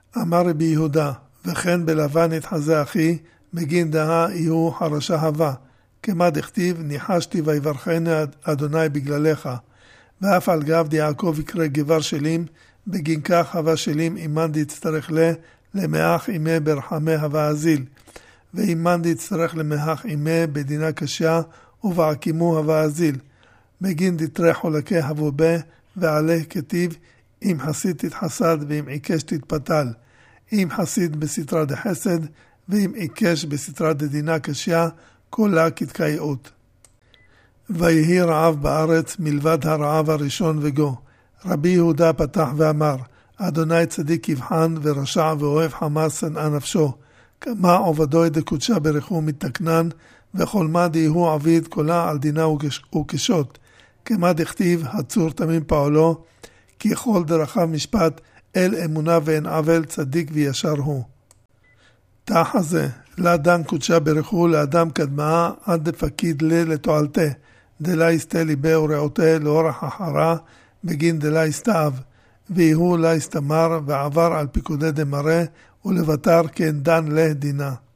אמר רבי יהודה, וכן בלבן יתחזה אחי, בגין דהה יהיו חרשה הווה, כמה דכתיב, ניחשתי ויברכני אדוני בגללך, ואף על גב דיעקב יקרא גבר שלים, בגין כך הווה שלים אימן דצטרך למאח אימה ברחמי הווה אזיל, ואימן דצטרך למאח אימה בדינה קשה, ובעקימו הווה אזיל, בגין דתרי חולקי הבו בה, ועלה כתיב, אם חסיד תתחסד ואם עיקש תתפתל, אם חסיד בסתרה דחסד, ואם עיקש בסתרה דדינה קשה, כולה כתקייעות. ויהי רעב בארץ מלבד הרעב הראשון וגו. רבי יהודה פתח ואמר, אדוני צדיק יבחן ורשע ואוהב חמאס שנאה נפשו, כמה עובדוי דקודשה ברכו מתקנן, וכל מה דהיהו עביד כולה על דינה וקשות, כמה דכתיב הצור תמים פעולו, כי כל דרכיו משפט אל אמונה ואין עוול צדיק וישר הוא. תחה זה, לאדם קודשה ברכו לאדם קדמה עד דפקיד לתועלתה, דלה יסתה ליבה ורעותה לאורח אחרה, בגין דלה יסתאב, ויהו לה יסתמר ועבר על פיקודי דמרה, ולבטר כן דן לה דינה.